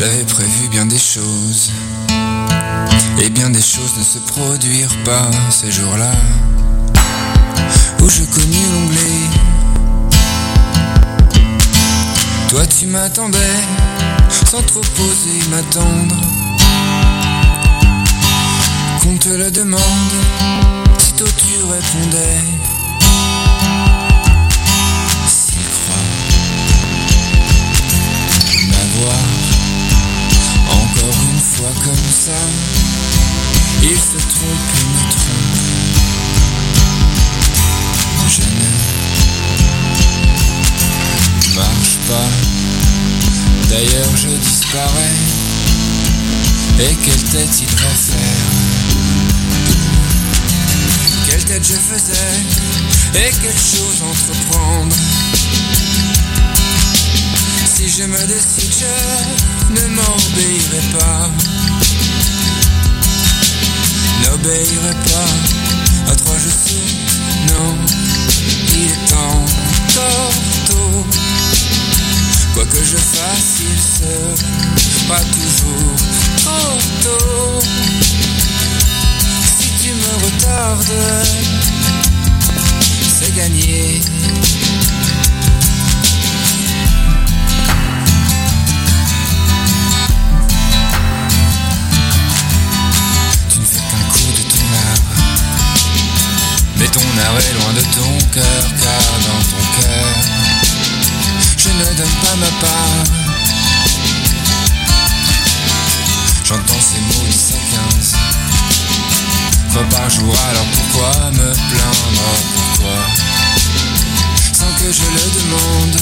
J'avais prévu bien des choses, et bien des choses ne se produirent pas ces jours-là, où je connus l'onglet. Toi tu m'attendais, sans trop oser m'attendre. Qu'on te le demande, sitôt tu répondais. S'il croit m'avoir encore une fois comme ça, il se trompe et me trompe. Je ne marche pas, d'ailleurs je disparais. Et quelle tête il devrait faire? Quelle tête je faisais? Et quelle chose entreprendre? Si je me décide, je ne m'obéirai pas. N'obéirai pas, à trois je saute. Non, il est encore tôt. Quoi que je fasse, il sera toujours trop tôt. Si tu me retardes, c'est gagné. Tu ne fais qu'un coup de ton art, mais ton art est loin de ton cœur, car dans ton cœur je ne donne pas ma part. J'entends ces mots 10 à 15 fois par jour, alors pourquoi me plaindre? Pourquoi? Sans que je le demande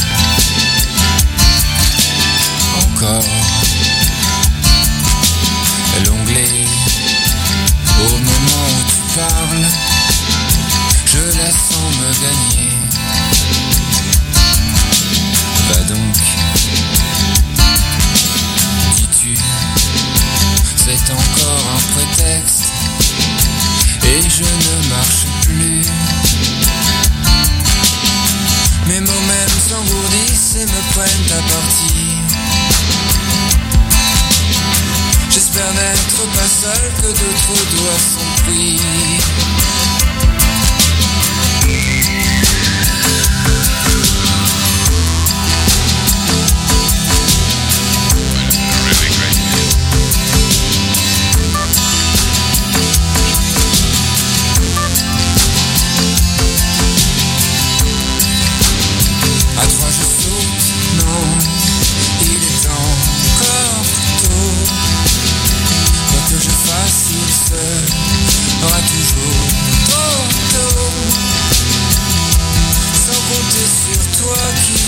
encore. L'onglet, au moment où tu parles, je la sens me gagner. Va donc, dis-tu, c'est encore un prétexte, et je ne marche plus. Mes mots même s'engourdissent et me prennent à partie. J'espère n'être pas seul, que d'autres doigts sont pris. Aura toujours trop tôt, sans compter sur toi qui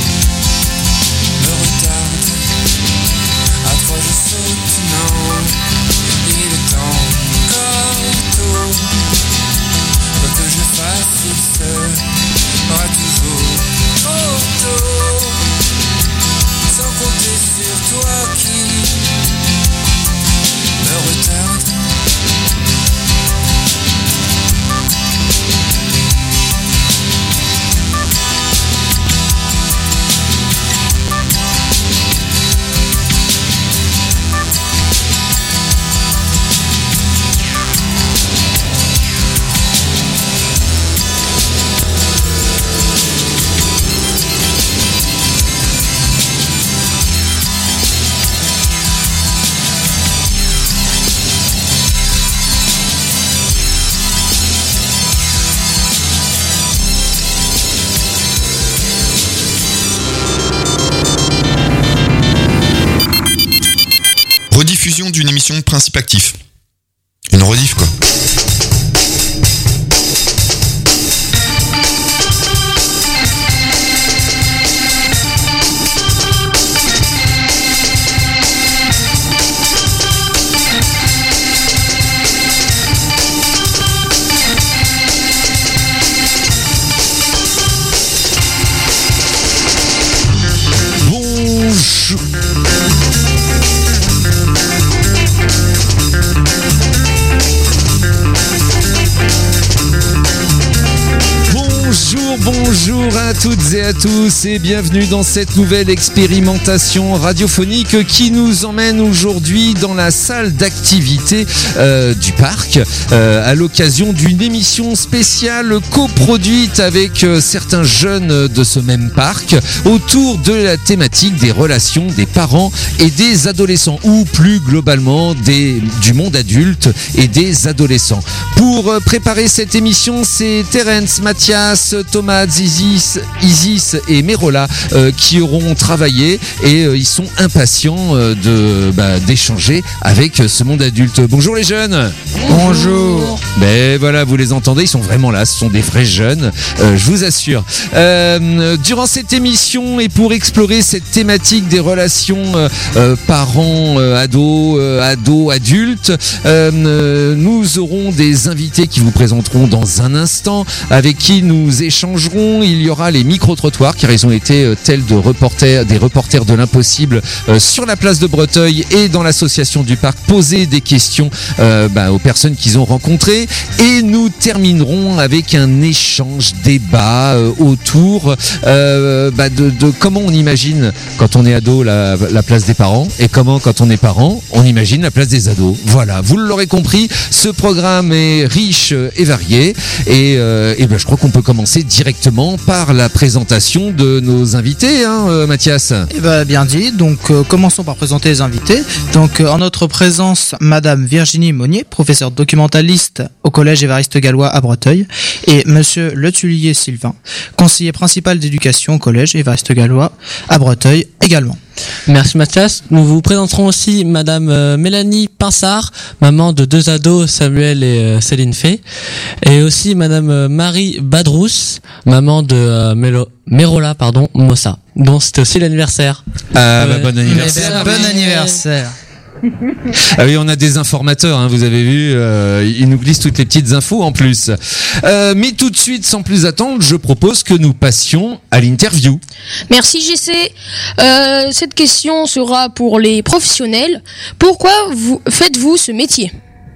me retarde. À trois je saute, non, il est encore tôt. Quoi que je fasse, il sera toujours trop tôt, sans compter sur toi qui me retarde. Rediffusion d'une émission Principe Actif. Une rediff quoi. Bonjour. Bonjour à toutes et à tous et bienvenue dans cette nouvelle expérimentation radiophonique qui nous emmène aujourd'hui dans la salle d'activité du parc à l'occasion d'une émission spéciale coproduite avec certains jeunes de ce même parc autour de la thématique des relations des parents et des adolescents ou plus globalement du monde adulte et des adolescents. Pour préparer cette émission, c'est Terence, Mathias, Thomas, Isis et Merola qui auront travaillé et ils sont impatients d'échanger avec ce monde adulte. Bonjour les jeunes. Bonjour. Ben voilà, vous les entendez, ils sont vraiment là, ce sont des vrais jeunes, je vous assure. Durant cette émission et pour explorer cette thématique des relations parents, ados, adultes, nous aurons des invités qui vous présenteront dans un instant, avec qui nous échangerons. Il y aura les micro-trottoirs car ils ont été tels des reporters de l'impossible sur la place de Breteuil et dans l'association du parc, poser des questions aux personnes qu'ils ont rencontrées. Et nous terminerons avec un échange débat autour de comment on imagine quand on est ado la place des parents et comment quand on est parent on imagine la place des ados. Voilà, vous l'aurez compris, ce programme est riche et varié et je crois qu'on peut commencer directement par la présentation de nos invités, Mathias. Bien dit, donc commençons par présenter les invités. Donc en notre présence, Madame Virginie Monnier, professeure documentaliste au Collège Évariste Galois à Breteuil, et Monsieur Letulier Sylvain, conseiller principal d'éducation au Collège Évariste Galois à Breteuil également. Merci Mathias. Nous vous présenterons aussi Madame Mélanie Pinsard, maman de 2 ados, Samuel et Céline Fay, et aussi Madame Marie Badrousse, maman de Merola Mossa, dont c'est aussi l'anniversaire. Bon anniversaire. Bon anniversaire. Ah oui, on a des informateurs, vous avez vu, ils nous glissent toutes les petites infos en plus. Mais tout de suite, sans plus attendre, je propose que nous passions à l'interview. Merci GC. Cette question sera pour les professionnels. Pourquoi faites-vous ce métier ?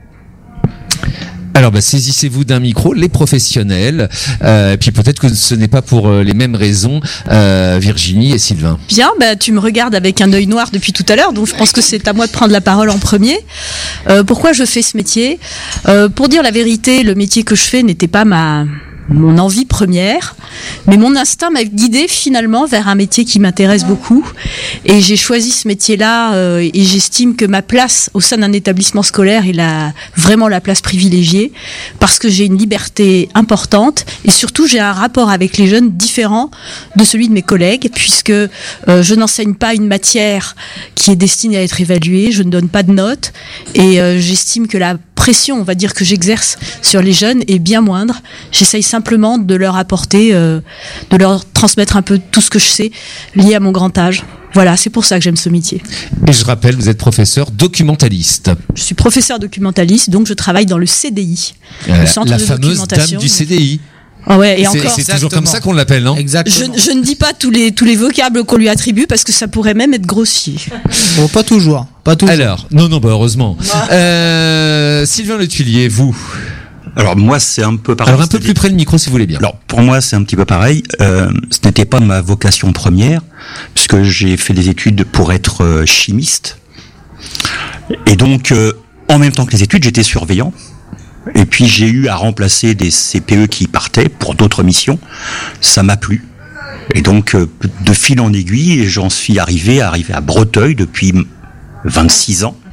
Alors saisissez-vous d'un micro, les professionnels, puis peut-être que ce n'est pas pour les mêmes raisons, Virginie et Sylvain. Bien, tu me regardes avec un œil noir depuis tout à l'heure, donc je pense que c'est à moi de prendre la parole en premier. Pourquoi je fais ce métier ? Pour dire la vérité, le métier que je fais n'était pas mon envie première, mais mon instinct m'a guidée finalement vers un métier qui m'intéresse beaucoup, et j'ai choisi ce métier-là et j'estime que ma place au sein d'un établissement scolaire est vraiment la place privilégiée, parce que j'ai une liberté importante et surtout j'ai un rapport avec les jeunes différent de celui de mes collègues, puisque je n'enseigne pas une matière qui est destinée à être évaluée, je ne donne pas de notes, et j'estime que la pression, on va dire, que j'exerce sur les jeunes est bien moindre. J'essaye simplement de leur apporter, de leur transmettre un peu tout ce que je sais lié à mon grand âge. Voilà, c'est pour ça que j'aime ce métier. Et je rappelle, vous êtes professeur documentaliste. Je suis professeur documentaliste, donc je travaille dans le CDI, le centre la de fameuse documentation. Dame du CDI. Ah ouais, et encore. C'est toujours comme ça qu'on l'appelle, non ? Exactement. Je ne dis pas tous les vocables qu'on lui attribue parce que ça pourrait même être grossier. Bon, pas toujours. Alors, non, heureusement. Sylvain Letulier, vous ? Alors moi c'est un peu pareil. Alors un peu plus près le micro si vous voulez bien. Alors pour moi c'est un petit peu pareil. Ce n'était pas ma vocation première, puisque j'ai fait des études pour être chimiste. Et donc en même temps que les études j'étais surveillant. Et puis j'ai eu à remplacer des CPE qui partaient pour d'autres missions. Ça m'a plu. Et donc de fil en aiguille, j'en suis arrivé à Breteuil depuis 26 ans.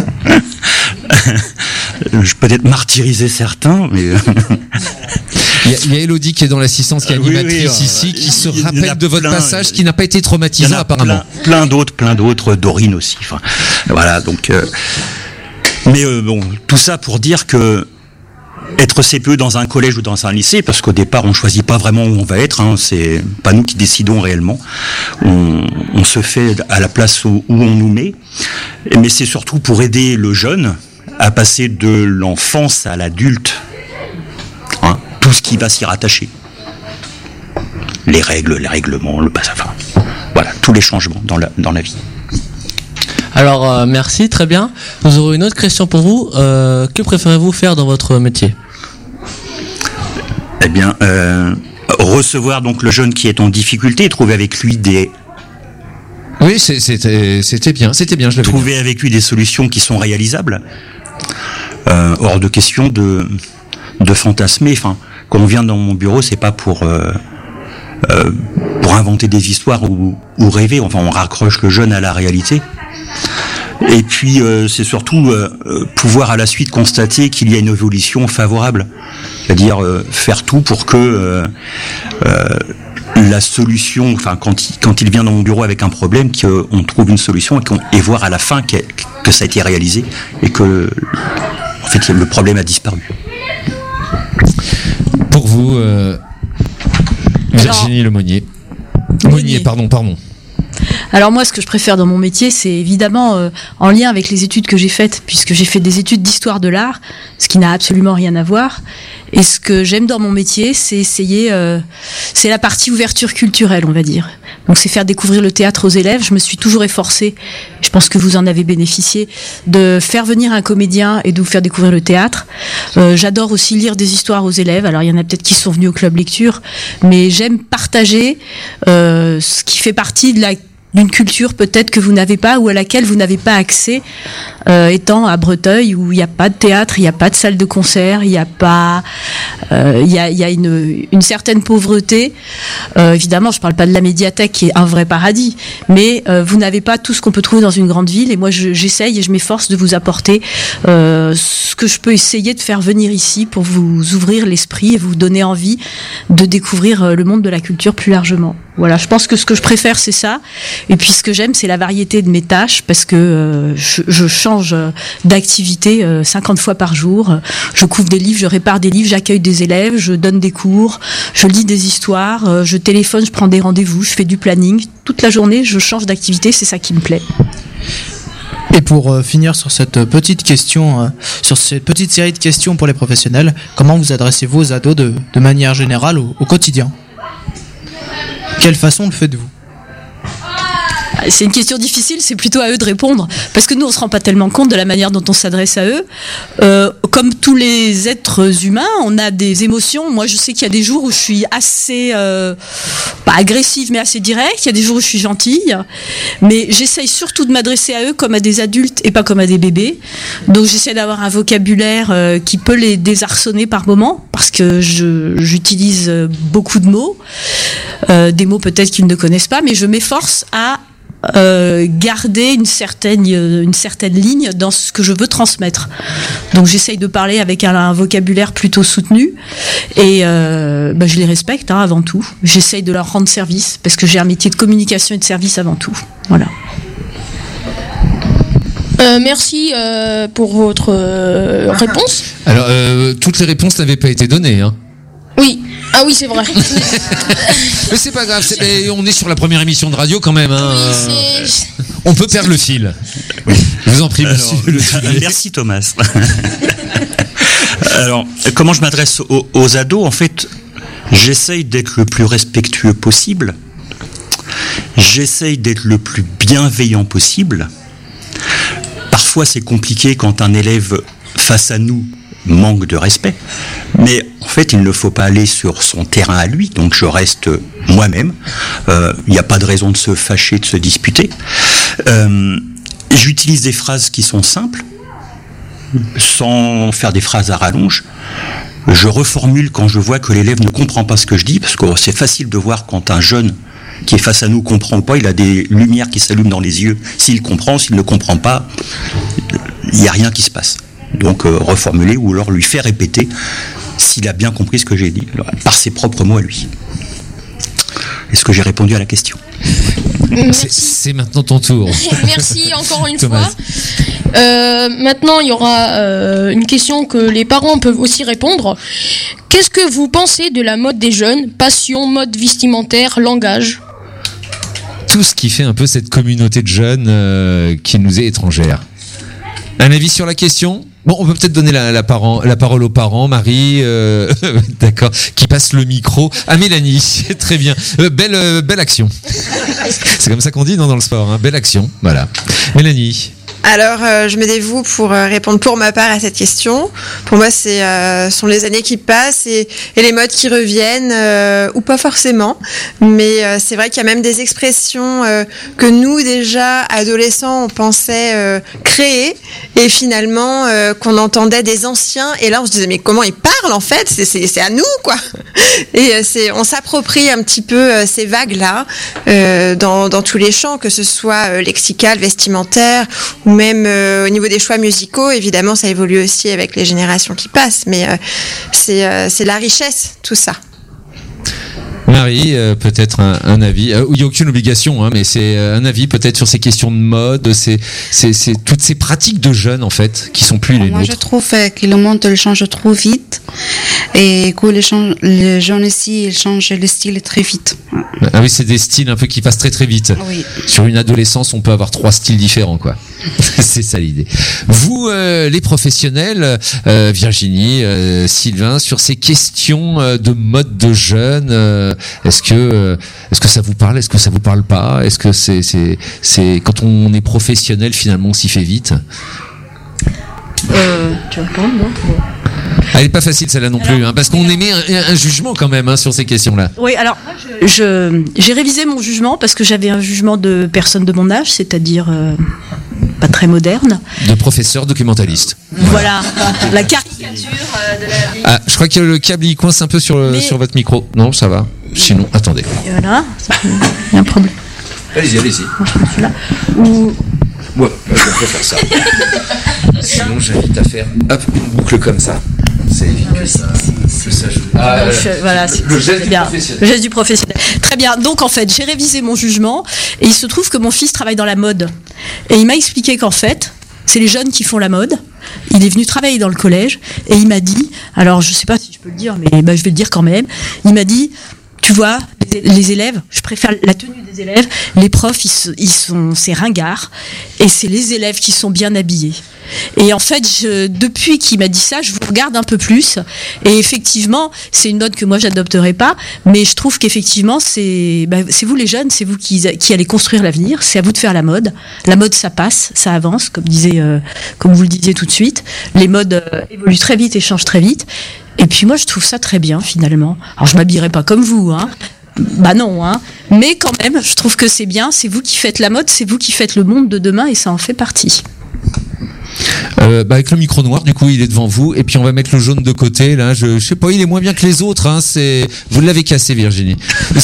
Je peux peut-être martyriser certains, mais il y a Elodie qui est dans l'assistance, qui est animatrice ici, qui se rappelle de votre passage, qui n'a pas été traumatisant apparemment. Plein d'autres, Dorine aussi. Enfin, voilà. Donc, tout ça pour dire que être CPE dans un collège ou dans un lycée, parce qu'au départ on choisit pas vraiment où on va être, c'est pas nous qui décidons réellement, on se fait à la place où on nous met, mais c'est surtout pour aider le jeune à passer de l'enfance à l'adulte, tout ce qui va s'y rattacher, les règles, les règlements, voilà, tous les changements dans la vie. Alors merci, très bien. Nous aurons une autre question pour vous. Que préférez-vous faire dans votre métier ? Eh bien, recevoir donc le jeune qui est en difficulté, trouver avec lui Oui, c'était bien, je l'avais dit. trouver avec lui des solutions qui sont réalisables. Hors de question de fantasmer. Enfin, quand on vient dans mon bureau, c'est pas pour inventer des histoires ou rêver. Enfin, on raccroche le jeune à la réalité. Et puis, c'est surtout pouvoir à la suite constater qu'il y a une évolution favorable. C'est-à-dire faire tout pour que la solution, enfin, quand il vient dans mon bureau avec un problème, qu'on trouve une solution et voir à la fin que ça a été réalisé et que, en fait, le problème a disparu. Pour vous, Virginie Lemonnier. Monnier, pardon. Alors moi, ce que je préfère dans mon métier, c'est évidemment en lien avec les études que j'ai faites, puisque j'ai fait des études d'histoire de l'art, ce qui n'a absolument rien à voir. Et ce que j'aime dans mon métier, c'est essayer, c'est la partie ouverture culturelle, on va dire. Donc c'est faire découvrir le théâtre aux élèves. Je me suis toujours efforcée, je pense que vous en avez bénéficié, de faire venir un comédien et de vous faire découvrir le théâtre. J'adore aussi lire des histoires aux élèves. Alors il y en a peut-être qui sont venus au club lecture, mais j'aime partager ce qui fait partie d'une culture peut-être que vous n'avez pas ou à laquelle vous n'avez pas accès, étant à Breteuil où il n'y a pas de théâtre, il n'y a pas de salle de concert, il n'y a pas, il y a une certaine pauvreté. Évidemment, je parle pas de la médiathèque qui est un vrai paradis, mais vous n'avez pas tout ce qu'on peut trouver dans une grande ville. Et moi, j'essaye et je m'efforce de vous apporter ce que je peux essayer de faire venir ici pour vous ouvrir l'esprit et vous donner envie de découvrir le monde de la culture plus largement. Voilà, je pense que ce que je préfère, c'est ça. Et puis ce que j'aime, c'est la variété de mes tâches, parce que je change d'activité 50 fois par jour. Je couvre des livres, je répare des livres, j'accueille des élèves, je donne des cours, je lis des histoires, je téléphone, je prends des rendez-vous, je fais du planning. Toute la journée, je change d'activité, c'est ça qui me plaît. Et pour finir sur cette petite question, sur cette petite série de questions pour les professionnels, comment vous adressez-vous aux ados de manière générale au quotidien ? Quelle façon le faites-vous ? C'est une question difficile, c'est plutôt à eux de répondre, parce que nous on se rend pas tellement compte de la manière dont on s'adresse à eux. Comme tous les êtres humains, on a des émotions. Moi je sais qu'il y a des jours où je suis assez pas agressive mais assez directe, il y a des jours où je suis gentille, mais j'essaye surtout de m'adresser à eux comme à des adultes et pas comme à des bébés. Donc j'essaie d'avoir un vocabulaire qui peut les désarçonner par moments, parce que j'utilise beaucoup de mots, des mots peut-être qu'ils ne connaissent pas, mais je m'efforce à garder une certaine ligne dans ce que je veux transmettre. Donc j'essaye de parler avec un vocabulaire plutôt soutenu et je les respecte avant tout. J'essaye de leur rendre service parce que j'ai un métier de communication et de service avant tout. Voilà. Merci pour votre réponse. Alors toutes les réponses n'avaient pas été données, hein. Oui. Ah oui, c'est vrai. Mais c'est pas grave, on est sur la première émission de radio quand même. Hein. Oui, on peut perdre le fil. Je vous en prie, monsieur. Merci Thomas. Alors, comment je m'adresse aux ados ? En fait, j'essaye d'être le plus respectueux possible. J'essaye d'être le plus bienveillant possible. Parfois, c'est compliqué quand un élève face à nous manque de respect, mais en fait il ne faut pas aller sur son terrain à lui, donc je reste moi-même. Il n'y a pas de raison de se fâcher, de se disputer. J'utilise des phrases qui sont simples, sans faire des phrases à rallonge. Je reformule quand je vois que l'élève ne comprend pas ce que je dis, parce que c'est facile de voir quand un jeune qui est face à nous comprend pas, il a des lumières qui s'allument dans les yeux. S'il comprend, s'il ne comprend pas, il n'y a rien qui se passe. Donc reformuler ou alors lui faire répéter s'il a bien compris ce que j'ai dit, par ses propres mots à lui. Est-ce que j'ai répondu à la question ? C'est maintenant ton tour. Merci encore une Thomas. fois. Maintenant, il y aura une question que les parents peuvent aussi répondre. Qu'est-ce que vous pensez de la mode des jeunes ? Passion, mode vestimentaire, langage ? Tout ce qui fait un peu cette communauté de jeunes qui nous est étrangère. Un avis sur la question ? Bon, on peut peut-être donner la parole aux parents. Marie, d'accord, qui passe le micro à Mélanie. Très bien. Belle action. C'est comme ça qu'on dit, non, dans le sport, hein. Belle action. Voilà. Mélanie. Alors, je me dévoue pour répondre pour ma part à cette question. Pour moi, sont les années qui passent et les modes qui reviennent, ou pas forcément. Mais c'est vrai qu'il y a même des expressions que nous, déjà, adolescents, on pensait créer. Et finalement, qu'on entendait des anciens. Et là, on se disait, mais comment ils parlent, en fait? C'est à nous, quoi. Et on s'approprie un petit peu ces vagues-là dans tous les champs, que ce soit lexical, vestimentaire, ou même au niveau des choix musicaux. Évidemment, ça évolue aussi avec les générations qui passent, mais c'est la richesse, tout ça. Marie, peut-être un avis. Il n'y a aucune obligation, hein, mais c'est un avis peut-être sur ces questions de mode, c'est toutes ces pratiques de jeunes en fait qui sont plus les nôtres. Moi, je trouve que le monde il change trop vite et que les jeunes ici ils changent le style très vite. Ah oui, c'est des styles un peu qui passent très très vite. Oui. Sur une adolescence, on peut avoir 3 styles différents, quoi. C'est ça l'idée. Vous, les professionnels, Virginie, Sylvain, sur ces questions de mode de jeunes, est-ce que ça vous parle? Est-ce que ça vous parle pas? Est-ce que c'est quand on est professionnel finalement on s'y fait vite? Tu réponds, non? Elle est pas facile celle-là non plus, hein, parce qu'on émet un jugement quand même, hein, sur ces questions-là. Oui, alors j'ai révisé mon jugement parce que j'avais un jugement de personne de mon âge, c'est-à-dire pas très moderne. De professeur documentaliste. Voilà, la caricature de la vie. Ah, je crois que le câble il coince un peu sur votre micro. Non, ça va. Sinon, attendez. Et voilà, il y a un problème. Allez-y. Celui-là. Ouais, je peux faire ça. Sinon, j'invite à faire une boucle comme ça. Ça évite que ça joue. Voilà, le geste bien. du professionnel. Le geste du professionnel. Très bien. Donc en fait, j'ai révisé mon jugement et il se trouve que mon fils travaille dans la mode. Et il m'a expliqué qu'en fait, c'est les jeunes qui font la mode. Il est venu travailler dans le collège et il m'a dit, alors je sais pas si je peux le dire, mais je vais le dire quand même. Il m'a dit, tu vois, les élèves, je préfère la tenue des élèves. Les profs, c'est ringard, et c'est les élèves qui sont bien habillés. Et en fait, depuis qu'il m'a dit ça, je vous regarde un peu plus. Et effectivement, c'est une mode que moi j'adopterai pas, mais je trouve qu'effectivement, c'est vous les jeunes, c'est vous qui allez construire l'avenir. C'est à vous de faire la mode. La mode, ça passe, ça avance, comme vous le disiez tout de suite. Les modes évoluent très vite et changent très vite. Et puis moi, je trouve ça très bien, finalement. Alors, je m'habillerai pas comme vous, hein. Bah non, hein. Mais quand même, je trouve que c'est bien. C'est vous qui faites la mode, c'est vous qui faites le monde de demain, et ça en fait partie. Avec le micro noir, du coup, il est devant vous, et puis on va mettre le jaune de côté. Là, je sais pas, il est moins bien que les autres. Hein. Vous l'avez cassé, Virginie.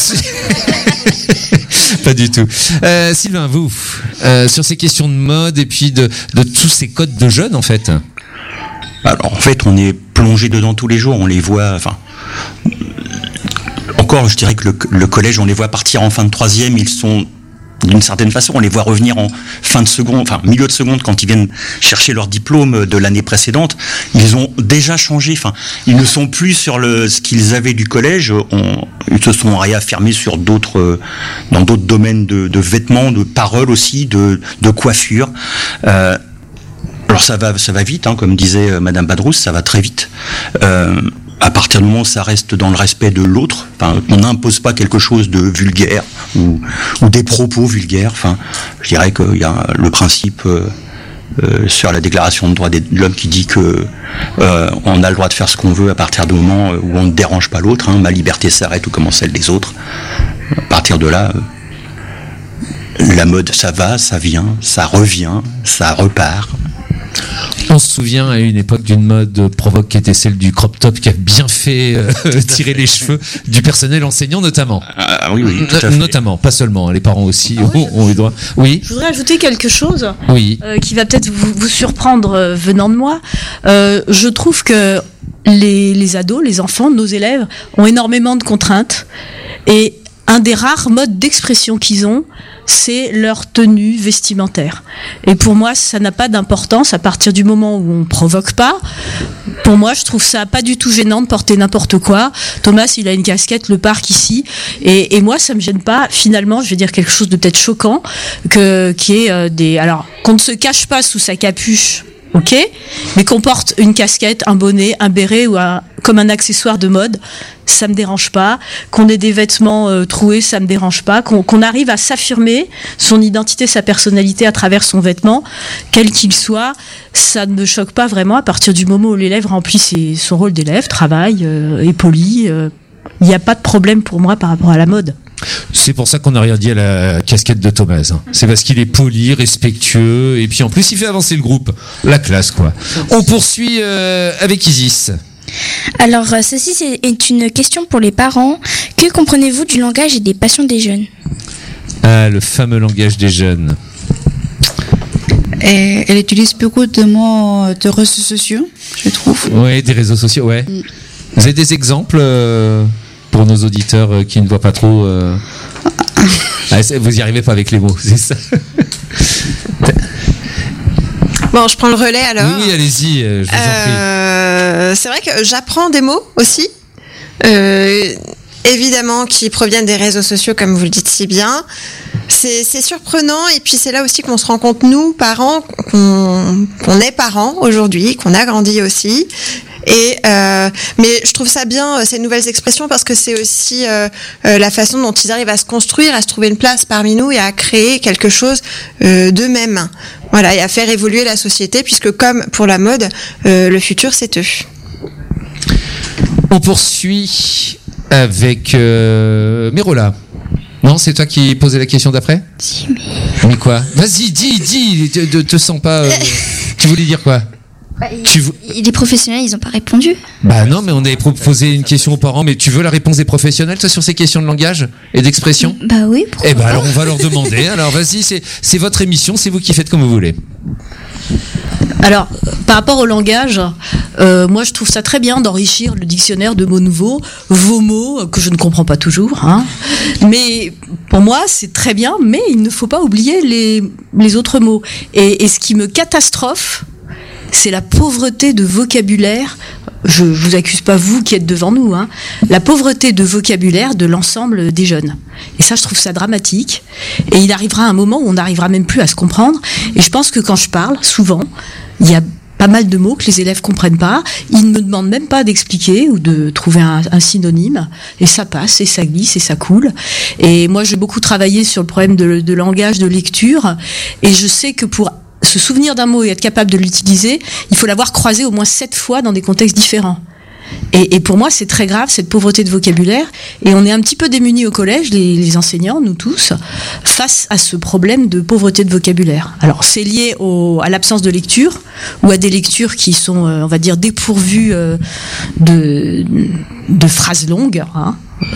Pas du tout. Sylvain, vous, sur ces questions de mode et puis de tous ces codes de jeunes, en fait. Alors, en fait, on est plongé dedans tous les jours, on les voit, enfin, encore, je dirais que le collège, on les voit partir en fin de 3e, ils sont, d'une certaine façon, on les voit revenir en fin de seconde, enfin, milieu de seconde, quand ils viennent chercher leur diplôme de l'année précédente, ils ont déjà changé, enfin, ils ne sont plus sur ce qu'ils avaient du collège, ils se sont réaffirmés sur dans d'autres domaines de vêtements, de paroles aussi, de coiffure, alors ça va vite, hein, comme disait Madame Badrousse, ça va très vite. À partir du moment où ça reste dans le respect de l'autre, enfin, on n'impose pas quelque chose de vulgaire ou des propos vulgaires. Enfin, je dirais qu'il y a le principe sur la Déclaration des droits de l'homme qui dit que on a le droit de faire ce qu'on veut à partir du moment où on ne dérange pas l'autre. Hein, ma liberté s'arrête où commence celle des autres. À partir de là. La mode, ça va, ça vient, ça revient, ça repart. On se souvient à une époque d'une mode provoque qui était celle du crop top qui a bien fait tirer les cheveux du personnel enseignant notamment. Oui, tout à fait. Notamment, pas seulement, les parents aussi ont eu droit. Oui. Je voudrais ajouter quelque chose qui va peut-être vous surprendre venant de moi. Je trouve que les ados, les enfants, nos élèves ont énormément de contraintes et un des rares modes d'expression qu'ils ont, c'est leur tenue vestimentaire. Et pour moi, ça n'a pas d'importance à partir du moment où on provoque pas. Pour moi, je trouve ça pas du tout gênant de porter n'importe quoi. Thomas, il a une casquette, le parc ici. Et moi, ça me gêne pas. Finalement, je vais dire quelque chose de peut-être choquant, qui est alors, qu'on ne se cache pas sous sa capuche ok, mais qu'on porte une casquette, un bonnet, un béret ou comme un accessoire de mode, ça me dérange pas. Qu'on ait des vêtements troués, ça me dérange pas. Qu'on arrive à s'affirmer son identité, sa personnalité à travers son vêtement, quel qu'il soit, ça ne me choque pas vraiment à partir du moment où l'élève remplit son rôle d'élève, travaille, est poli. Il n'y a pas de problème pour moi par rapport à la mode. C'est pour ça qu'on n'a rien dit à la casquette de Thomas. C'est parce qu'il est poli, respectueux, et puis en plus il fait avancer le groupe. La classe, quoi. On poursuit avec Isis. Alors, ceci est une question pour les parents. Que comprenez-vous du langage et des passions des jeunes ? Ah, le fameux langage des jeunes. Elle utilise beaucoup de mots de réseaux sociaux, je trouve. Oui, des réseaux sociaux, ouais. Vous avez des exemples pour nos auditeurs qui ne voient pas trop vous y arrivez pas avec les mots, c'est ça. Bon, je prends le relais alors. Oui, allez-y, je vous en prie. C'est vrai que j'apprends des mots aussi. Évidemment, qui proviennent des réseaux sociaux, comme vous le dites si bien. C'est surprenant, et puis c'est là aussi qu'on se rend compte, nous, parents, qu'on est parents aujourd'hui, qu'on a grandi aussi. Mais je trouve ça bien, ces nouvelles expressions, parce que c'est aussi la façon dont ils arrivent à se construire, à se trouver une place parmi nous et à créer quelque chose d'eux-mêmes. Voilà, et à faire évoluer la société, puisque comme pour la mode, le futur, c'est eux. On poursuit avec Mérola. Non, c'est toi qui posais la question d'après ? Si, mais quoi ? Vas-y, dis, te sens pas... Tu voulais dire quoi ? Les professionnels, ils n'ont pas répondu. Bah non, mais on avait proposé une question aux parents, mais tu veux la réponse des professionnels, toi, sur ces questions de langage et d'expression ? Bah oui, pourquoi pas. Alors on va leur demander. Alors vas-y, c'est votre émission, c'est vous qui faites comme vous voulez. Alors, par rapport au langage, moi je trouve ça très bien d'enrichir le dictionnaire de mots nouveaux, vos mots que je ne comprends pas toujours, hein. Mais pour moi c'est très bien, mais il ne faut pas oublier les autres mots. Et ce qui me catastrophe, c'est la pauvreté de vocabulaire. Je vous accuse pas, vous qui êtes devant nous, hein. La pauvreté de vocabulaire de l'ensemble des jeunes. Et ça, je trouve ça dramatique. Et il arrivera un moment où on n'arrivera même plus à se comprendre. Et je pense que quand je parle, souvent, il y a pas mal de mots que les élèves comprennent pas. Ils ne me demandent même pas d'expliquer ou de trouver un synonyme. Et ça passe, et ça glisse, et ça coule. Et moi, j'ai beaucoup travaillé sur le problème de langage, de lecture. Et je sais que pour se souvenir d'un mot et être capable de l'utiliser, il faut l'avoir croisé au moins 7 fois dans des contextes différents. Et pour moi, c'est très grave, cette pauvreté de vocabulaire. Et on est un petit peu démunis au collège, les enseignants, nous tous, face à ce problème de pauvreté de vocabulaire. Alors, c'est lié à l'absence de lecture, ou à des lectures qui sont, on va dire, dépourvues de phrases longues, hein.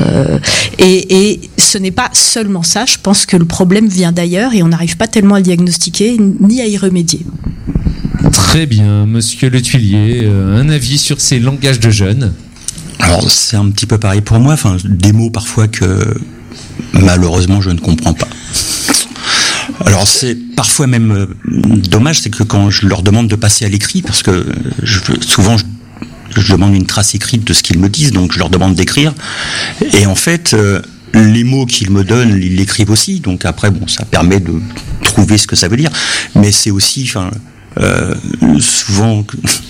Et ce n'est pas seulement ça, je pense que le problème vient d'ailleurs et on n'arrive pas tellement à le diagnostiquer ni à y remédier. Très bien, monsieur Le Tuilier, un avis sur ces langages de jeunes ? Alors c'est un petit peu pareil pour moi, enfin des mots parfois que malheureusement je ne comprends pas. Alors c'est parfois même dommage, c'est que quand je leur demande de passer à l'écrit, parce que souvent je demande une trace écrite de ce qu'ils me disent, donc je leur demande d'écrire. Et en fait, les mots qu'ils me donnent, ils l'écrivent aussi. Donc après, bon, ça permet de trouver ce que ça veut dire. Mais c'est aussi, souvent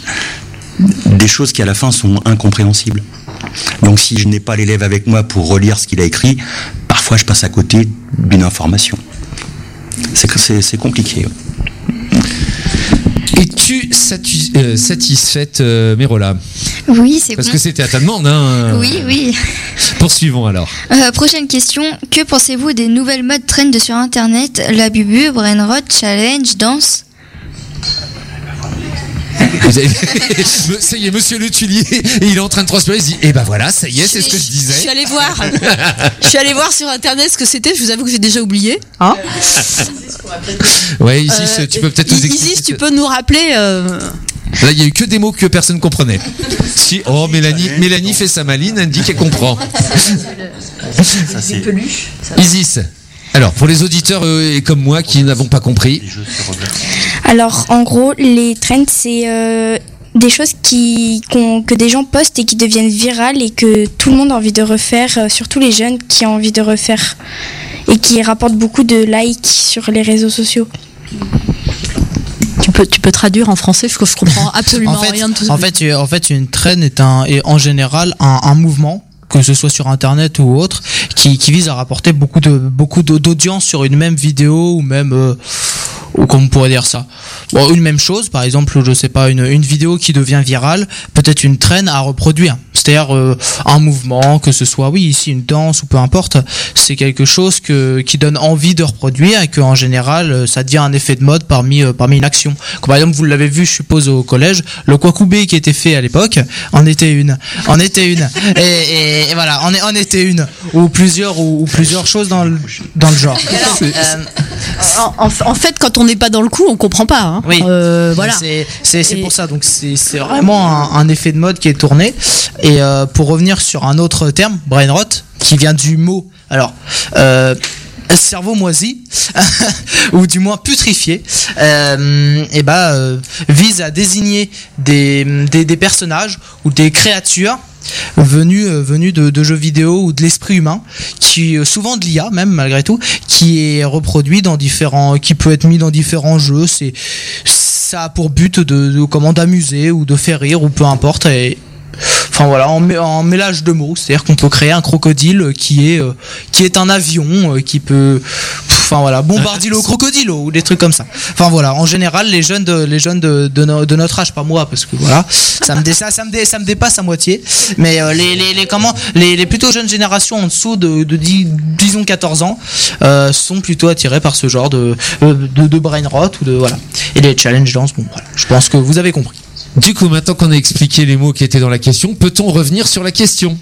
des choses qui à la fin sont incompréhensibles. Donc si je n'ai pas l'élève avec moi pour relire ce qu'il a écrit, parfois je passe à côté d'une information. C'est compliqué. Es-tu satisfaite, Mérola ? Oui, c'est Parce bon. que c'était à ta demande, hein. Oui. Poursuivons alors. Prochaine question. Que pensez-vous des nouvelles modes trend sur Internet ? La bubu, brainrot, challenge, danse ? Ça y est, monsieur Le Tuilier, il est en train de transpirer, il se dit, eh ben voilà, ça y est, c'est ce que je disais. Je suis allée voir sur Internet ce que c'était, je vous avoue que j'ai déjà oublié. Hein ? Ouais, Isis, tu peux peut-être nous expliquer. Isis, tu peux nous rappeler Là, il y a eu que des mots que personne comprenait. Si, Mélanie fait sa maline, elle dit qu'elle comprend. Isis. Alors, pour les auditeurs comme moi qui n'avons pas compris. Alors, en gros, les trends, c'est des choses que des gens postent et qui deviennent virales et que tout le monde a envie de refaire, surtout les jeunes qui ont envie de refaire et qui rapportent beaucoup de likes sur les réseaux sociaux. peux traduire en français parce que je comprends absolument rien de tout ça. En fait, une trend est en général un mouvement, que ce soit sur internet ou autre, qui vise à rapporter beaucoup d'audience sur une même vidéo ou même ou comment on pourrait dire ça. Bon, une même chose, par exemple, je sais pas, une vidéo qui devient virale, peut-être une trend à reproduire. C'est-à-dire un mouvement, que ce soit, oui, ici une danse ou peu importe, c'est quelque chose qui donne envie de reproduire et que en général, ça devient un effet de mode parmi une action. Comme par exemple, vous l'avez vu, je suppose, au collège, le Kwakubé qui était fait à l'époque, en était une. Et voilà, en était une. Ou plusieurs choses dans le genre. En fait, quand on n'est pas dans le coup, on comprend pas. Hein. Oui. Voilà. C'est pour ça. Donc c'est vraiment un effet de mode qui est tourné. Et pour revenir sur un autre terme, brain rot, qui vient du mot. Alors. Cerveau moisi ou du moins putrifié, vise à désigner des personnages ou des créatures venus de jeux vidéo ou de l'esprit humain, qui souvent de l'IA même malgré tout, qui est reproduit qui peut être mis dans différents jeux. Ça a pour but d'amuser ou de faire rire ou peu importe. Enfin voilà, en mélange de mots, c'est-à-dire qu'on peut créer un crocodile qui est un avion qui peut, enfin voilà, bombardilo crocodilo ou des trucs comme ça. Enfin voilà, en général les jeunes de notre âge, pas moi parce que voilà, ça me dépasse à moitié, mais les plutôt jeunes générations en dessous de disons 14 ans sont plutôt attirés par ce genre de brain rot ou de voilà. Et les challenge dance, bon voilà, je pense que vous avez compris. Du coup, maintenant qu'on a expliqué les mots qui étaient dans la question, peut-on revenir sur la question ?